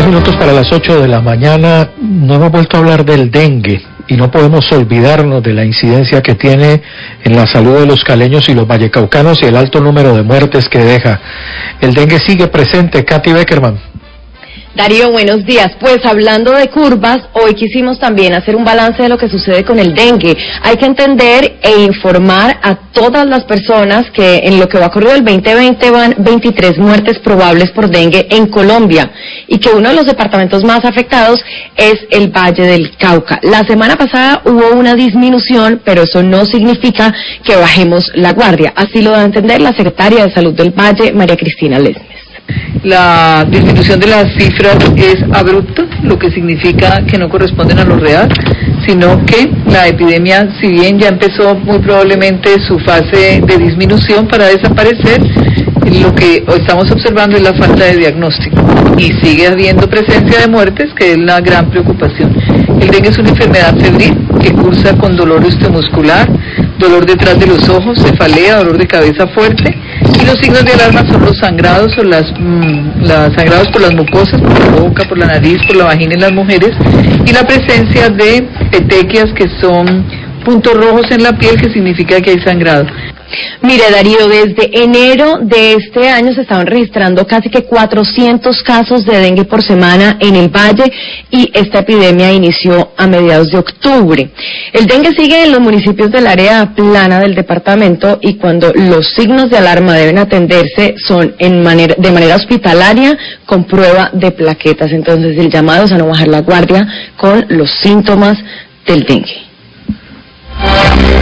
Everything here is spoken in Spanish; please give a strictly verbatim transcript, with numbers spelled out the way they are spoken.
Tres minutos para las ocho de la mañana. No hemos vuelto a hablar del dengue y no podemos olvidarnos de la incidencia que tiene en la salud de los caleños y los vallecaucanos y el alto número de muertes que deja. El dengue sigue presente. Katy Beckerman. Darío, buenos días. Pues hablando de curvas, hoy quisimos también hacer un balance de lo que sucede con el dengue. Hay que entender e informar a todas las personas que en lo que va corrido el veinte veinte van veintitrés muertes probables por dengue en Colombia y que uno de los departamentos más afectados es el Valle del Cauca. La semana pasada hubo una disminución, pero eso no significa que bajemos la guardia. Así lo da a entender la secretaria de Salud del Valle, María Cristina Lesmes. La disminución de las cifras es abrupta, lo que significa que no corresponden a lo real, sino que la epidemia, si bien ya empezó muy probablemente su fase de disminución para desaparecer, lo que estamos observando es la falta de diagnóstico y sigue habiendo presencia de muertes, que es la gran preocupación. El dengue es una enfermedad febril que cursa con dolor osteomuscular, dolor detrás de los ojos, cefalea, dolor de cabeza fuerte, y los signos de alarma son los sangrados o las, mmm, las sangrados por las mucosas, por la boca, por la nariz, por la vagina en las mujeres, y la presencia de petequias, que son puntos rojos en la piel, que significa que hay sangrado. Mire, Darío, desde enero de este año se estaban registrando casi que cuatrocientos casos de dengue por semana en el Valle y esta epidemia inició a mediados de octubre. El dengue sigue en los municipios del área plana del departamento y cuando los signos de alarma deben atenderse son en manera, de manera hospitalaria con prueba de plaquetas. Entonces el llamado es a no bajar la guardia con los síntomas del dengue.